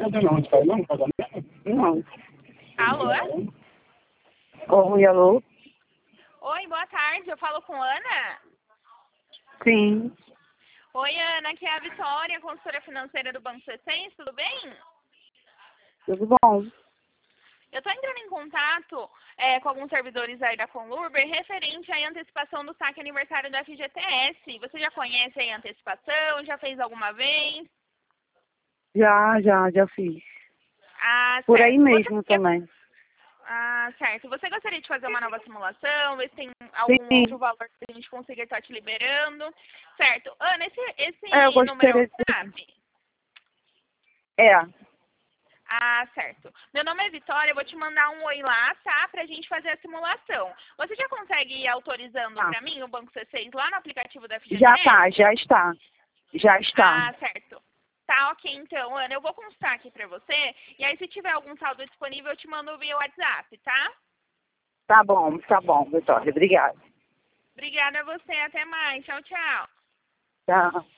Não. Alô? Oi, alô? Oi, boa tarde. Eu falo com Ana? Sim, Oi, Ana. Aqui é a Vitória, consultora financeira do Banco C6. Tudo bem? tudo bom? Eu estou entrando em contato com alguns servidores aí da Conlurber referente à antecipação do saque aniversário da FGTS. Você já conhece aí a antecipação? Já fez alguma vez? Já fiz. Ah, Por certo. aí mesmo também. Ah, certo. Você gostaria de fazer uma nova simulação? Ver se tem algum Sim, outro valor que a gente consiga estar te liberando? Certo. Ana, eu esse número é gostaria o de... WhatsApp? É, Ah, certo. Meu nome é Vitória, eu vou te mandar um oi lá, tá? Pra gente fazer a simulação. Você já consegue ir autorizando tá. pra mim o Banco C6 lá no aplicativo da Já tá, FGTS? já está. Já está. Ah, certo. Tá, ok, então, Ana, eu vou constar aqui pra você, e aí se tiver algum saldo disponível, eu te mando via WhatsApp, tá? Tá bom, Vitória. Obrigada. Obrigada a você, até mais. Tchau, tchau. Tchau.